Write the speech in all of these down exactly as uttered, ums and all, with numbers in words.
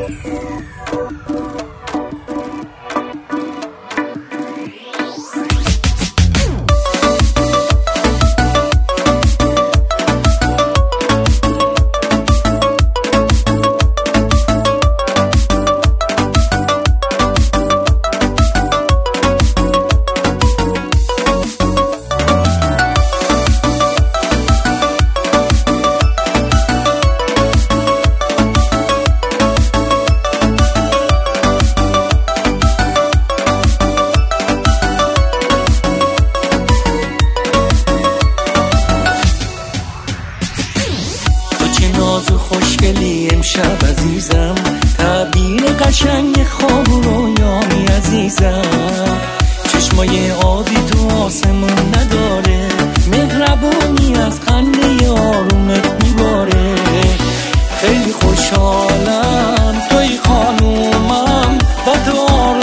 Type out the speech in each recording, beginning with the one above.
ناز خوشگلی امشب عزیزم، تعبیر قشنگ خواب و رویامی عزیزم. چشمای آبی تو آسمون نداره، مهربونی از خنده آرومت میباره. خیلی خوشحالم توی خانومم، با تو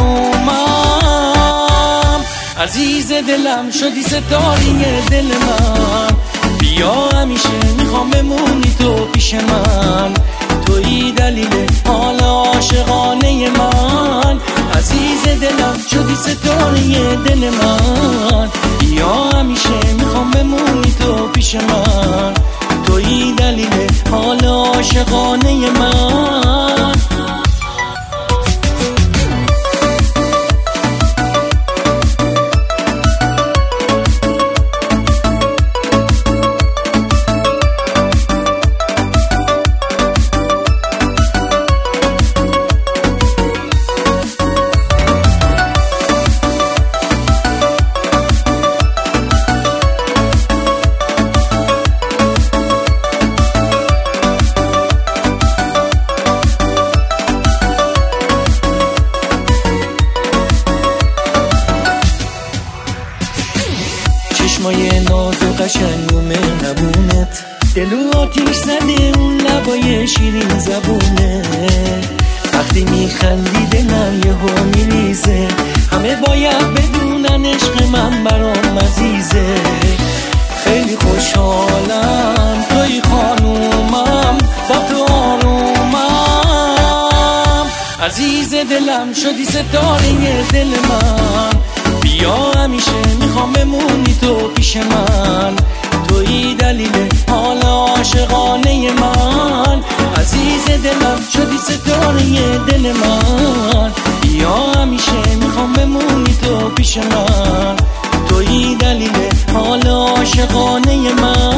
آرومم. عزیز دلم شدی ستاره دل من، بیا همیشه میخوام بمونی تو پیش من. توی دلیل حال عاشقانه من، عزیز دلم شدی ستاره دل من. بیا همیشه میخوام بمونی تو پیش من. توی دلیل حال عاشقانه من. چشمای ناز و قشنگ و مهربونت، دلو آتیش زده اون لبای شیرین زبونه. وقتی میخندی دلم یهو میریزه، همه باید بدونن عشق من برام عزیزه. خیلی خوشحالم توی خانومم، با تو آرومم. عزیز دلم شدی ستاره دل من، بیا همیشه میخوام بمونی تو پیش من. توی دلیل حال عاشقانه من، عزیز دلم شدی ستاره دل من. بیا همیشه میخوام بمونی تو پیش من. توی دلیل حال عاشقانه من.